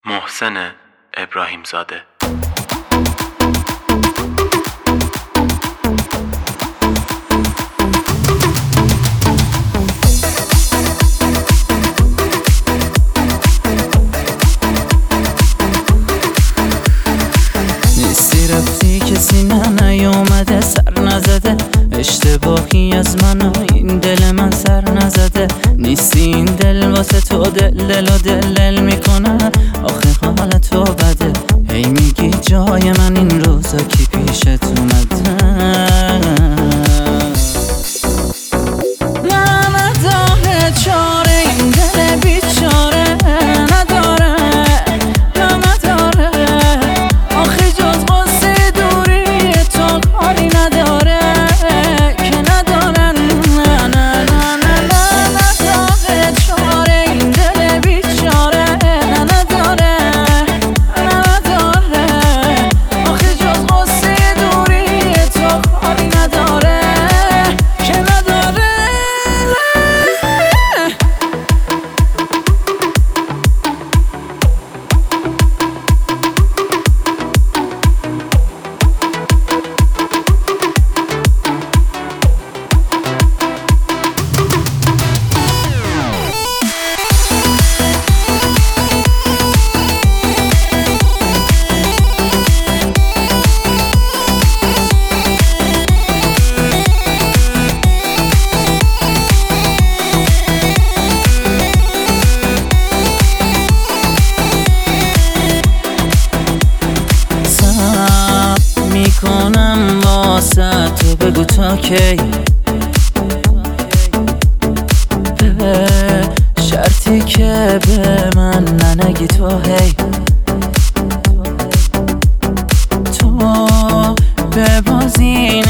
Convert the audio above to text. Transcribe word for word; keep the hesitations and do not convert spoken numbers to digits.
محسن ابراهیمزاده. نیستی رفتی کسی نه نیومده سر نزده، اشتباهی از من و این دل من سر نزده. نیستی این دل واسه تو دل دل و دل دل میکنه، آخه حال تو بده. هی میگی جای من این روزا کی پیشت اومده. نه نداره چاره این دل بیچاره، نداره نه نداره، آخه جز قصه دوری تو کاری نداره که نداره. نه نه نه نه نه نداره چاره این دل بیچاره، نه نداره نه نداره، آخه جز قصه دوری تو کاری نداره که نداره. میکنم واسه تو بگو تا کی، به شرطی که به من ننگی تو هی. تو به بازی